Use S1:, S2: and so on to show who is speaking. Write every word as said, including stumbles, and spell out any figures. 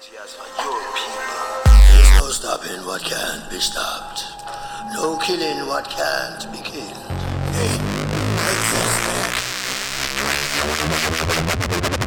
S1: Tears for your people. There's no stopping what can't be stopped. No killing what can't be killed. Hey, take this back.